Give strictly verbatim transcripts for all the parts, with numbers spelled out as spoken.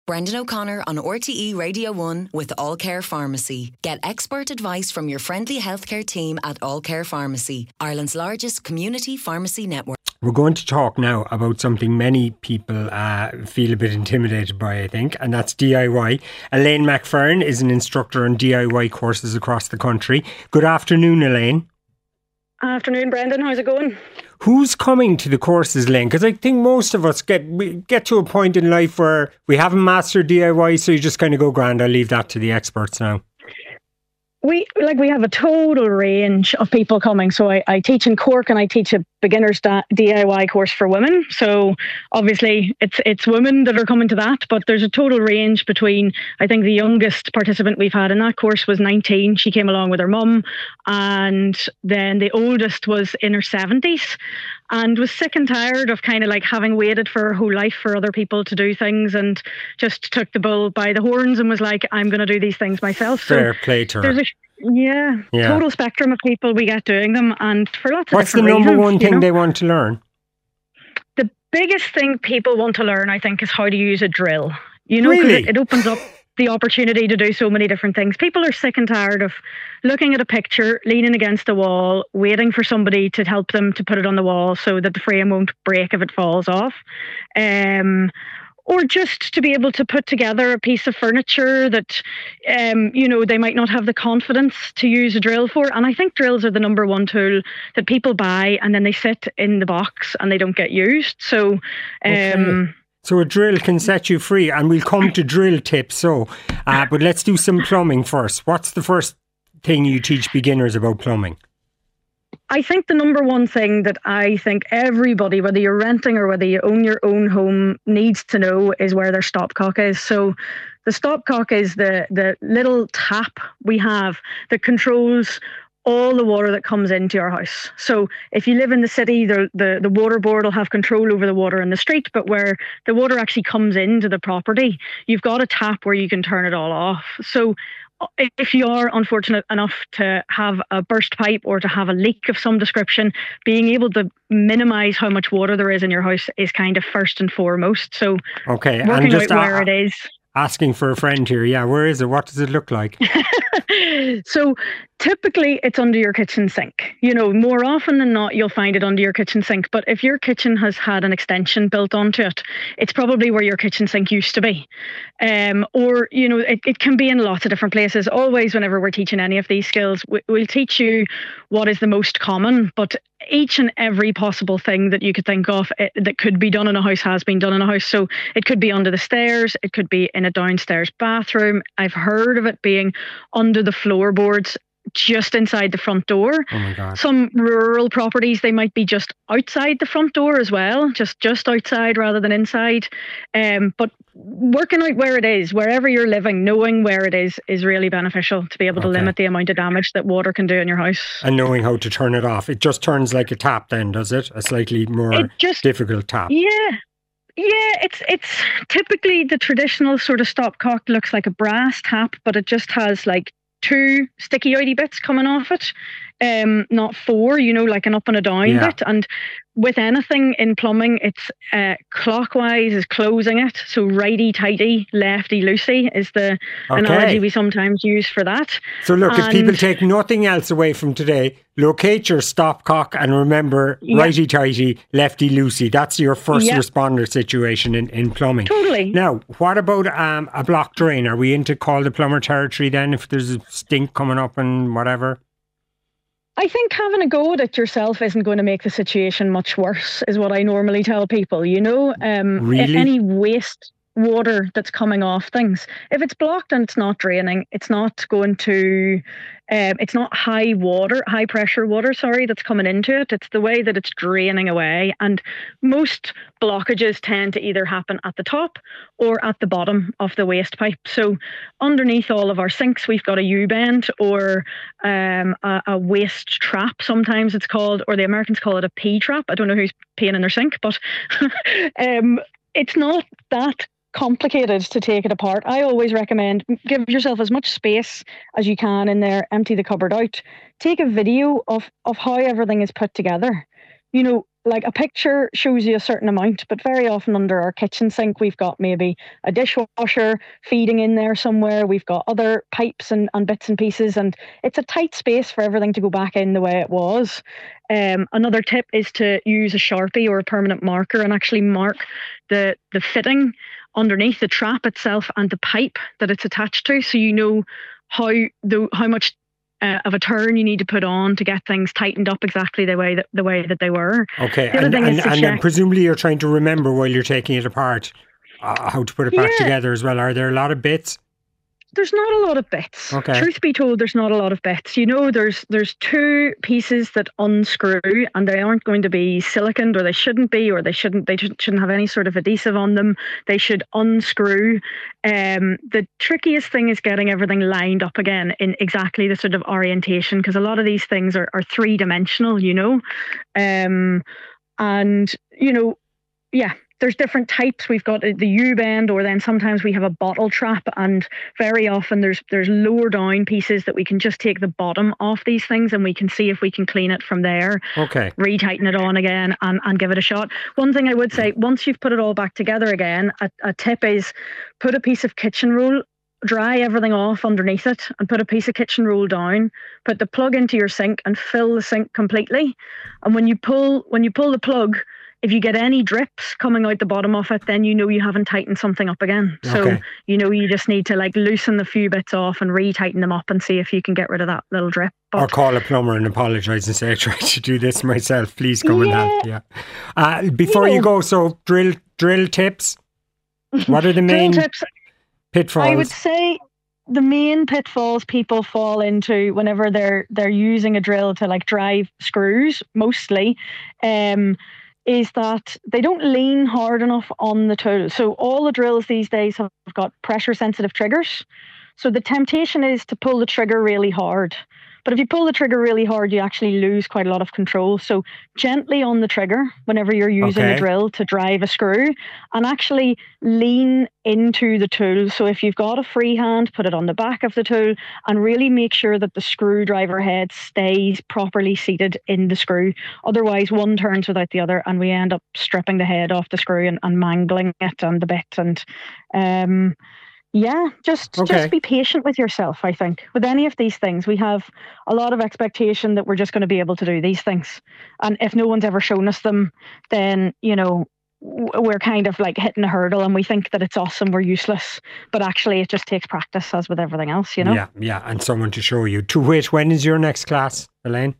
Brendan O'Connor on R T E Radio one with All Care Pharmacy. Get expert advice from your friendly healthcare team at All Care Pharmacy, Ireland's largest community pharmacy network. We're going to talk now about something many people uh, feel a bit intimidated by, I think, and that's D I Y. Elaine McFerrin is an instructor on D I Y courses across the country. Good afternoon, Elaine. Afternoon, Brendan. How's it going? Who's coming to the courses, Elaine? Because I think most of us get we get to a point in life where we haven't mastered D I Y, so you just kind of go, grand, I'll leave that to the experts now. We like we have a total range of people coming. So I, I teach in Cork and I teach a beginner's D I Y course for women. So obviously it's it's women that are coming to that, but there's a total range between, I think the youngest participant we've had in that course was nineteen. She came along with her mum, and then the oldest was in her seventies and was sick and tired of kind of like having waited for her whole life for other people to do things, and just took the bull by the horns and was like, I'm going to do these things myself. Fair so play to her. There's a Yeah, yeah, total spectrum of people we get doing them, and for lots of What's the different number reasons, one thing you know? they want to learn? The biggest thing people want to learn, I think, is how to use a drill. You know, because Really? it, it opens up the opportunity to do so many different things. People are sick and tired of looking at a picture, leaning against a wall, waiting for somebody to help them to put it on the wall so that the frame won't break if it falls off. Um, Or just to be able to put together a piece of furniture that, um, you know, they might not have the confidence to use a drill for. And I think drills are the number one tool that people buy and then they sit in the box and they don't get used. So, um, okay. So a drill can set you free, and we'll come to drill tips. So, uh, but let's do some plumbing first. What's the first thing you teach beginners about plumbing? I think the number one thing that I think everybody, whether you're renting or whether you own your own home, needs to know is where their stopcock is. So the stopcock is the, the little tap we have that controls all the water that comes into your house. So if you live in the city, the, the, the water board will have control over the water in the street, but where the water actually comes into the property, you've got a tap where you can turn it all off. So if you are unfortunate enough to have a burst pipe or to have a leak of some description, being able to minimise how much water there is in your house is kind of first and foremost. So okay, working and just out where a- it is. Asking for a friend here. Yeah, where is it? What does it look like? So typically it's under your kitchen sink. You know, more often than not, you'll find it under your kitchen sink. But if your kitchen has had an extension built onto it, it's probably where your kitchen sink used to be. Um, or, you know, it, it can be in lots of different places. Always, whenever we're teaching any of these skills, we, we'll teach you what is the most common, but each and every possible thing that you could think of it, that could be done in a house has been done in a house. So it could be under the stairs, it could be in a downstairs bathroom. I've heard of it being under the floorboards just inside the front door. Oh my God. Some rural properties, they might be just outside the front door as well, just just outside rather than inside. Um, but working out where it is, wherever you're living, knowing where it is is really beneficial to be able to Okay. limit the amount of damage that water can do in your house. And knowing how to turn it off. It just turns like a tap then, does it? A slightly more It just- difficult tap. Yeah. Yeah, it's it's typically the traditional sort of stopcock looks like a brass tap, but it just has like two sticky outy bits coming off it, um, not four, you know, like an up and a down Yeah. bit. And with anything in plumbing, it's uh, clockwise is closing it. So righty tighty, lefty loosey is the Okay. analogy we sometimes use for that. So look, if people And- take nothing else away from today, locate your stopcock and remember Yeah. righty-tighty, lefty-loosey. That's your first Yeah. responder situation in, in plumbing. Totally. Now, what about um, a block drain? Are we into call the plumber territory then if there's a stink coming up and whatever? I think having a go at it yourself isn't going to make the situation much worse, is what I normally tell people, you know. Um, Really? Any waste water that's coming off things, if it's blocked and it's not draining, it's not going to, um, it's not high water, high pressure water, sorry, that's coming into it. It's the way that it's draining away. And most blockages tend to either happen at the top or at the bottom of the waste pipe. So underneath all of our sinks, we've got a U-bend or um, a, a waste trap, sometimes it's called, or the Americans call it a pee trap. I don't know who's peeing in their sink, but um, it's not that complicated to take it apart. I always recommend give yourself as much space as you can in there, empty the cupboard out, take a video of, of how everything is put together. You know, like a picture shows you a certain amount, but very often under our kitchen sink, we've got maybe a dishwasher feeding in there somewhere. We've got other pipes and, and bits and pieces, and it's a tight space for everything to go back in the way it was. Um, another tip is to use a Sharpie or a permanent marker and actually mark the, the fitting underneath the trap itself and the pipe that it's attached to, so you know how the how much uh, of a turn you need to put on to get things tightened up exactly the way that the way that they were. Okay, and, and, and then presumably you're trying to remember while you're taking it apart uh, how to put it back yeah. together as well. Are there a lot of bits? There's not a lot of bits. Okay. Truth be told, there's not a lot of bits. You know, there's there's two pieces that unscrew, and they aren't going to be siliconed, or they shouldn't be, or they shouldn't they shouldn't have any sort of adhesive on them. They should unscrew. Um, the trickiest thing is getting everything lined up again in exactly the sort of orientation, because a lot of these things are, are three dimensional. You know, um, and you know, yeah. There's different types. We've got the U-bend, or then sometimes we have a bottle trap, and very often there's there's lower down pieces that we can just take the bottom off these things, and we can see if we can clean it from there. Okay. Retighten it on again and, and give it a shot. One thing I would say, once you've put it all back together again, a, a tip is put a piece of kitchen roll, dry everything off underneath it, and put a piece of kitchen roll down. Put the plug into your sink and fill the sink completely. And when you pull when you pull the plug, if you get any drips coming out the bottom of it, then you know you haven't tightened something up again. So, okay. you know, you just need to like loosen the few bits off and re-tighten them up and see if you can get rid of that little drip. But, or call a plumber and apologise and say, I tried to do this myself. Please come yeah, and help. Yeah. Uh, before you, know, you go, so drill drill tips. What are the main tips? pitfalls? I would say the main pitfalls people fall into whenever they're they're using a drill to like drive screws, mostly, um, is that they don't lean hard enough on the tool. So all the drills these days have got pressure sensitive triggers. So the temptation is to pull the trigger really hard. But if you pull the trigger really hard, you actually lose quite a lot of control. So gently on the trigger whenever you're using okay. a drill to drive a screw, and actually lean into the tool. So if you've got a free hand, put it on the back of the tool and really make sure that the screwdriver head stays properly seated in the screw. Otherwise, one turns without the other and we end up stripping the head off the screw and, and mangling it and the bit. And um Yeah, just okay. just be patient with yourself, I think. With any of these things, we have a lot of expectation that we're just going to be able to do these things. And if no one's ever shown us them, then, you know, we're kind of like hitting a hurdle and we think that it's us and we're useless. But actually, it just takes practice, as with everything else, you know? Yeah, yeah, and someone to show you. To which, when is your next class, Elaine?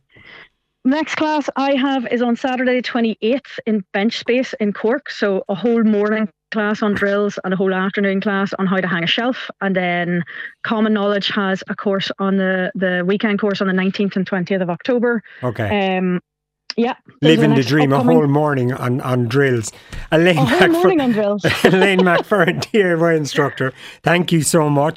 Next class I have is on Saturday twenty-eighth in Bench Space in Cork. So a whole morning class on drills and a whole afternoon class on how to hang a shelf. And then Common Knowledge has a course on the, the weekend course on the nineteenth and twentieth of October. Okay. Um, yeah. Living the dream, upcoming... a whole morning on, on drills. Elaine a whole McFer- morning on drills. Elaine McFerrin, D I Y instructor, thank you so much.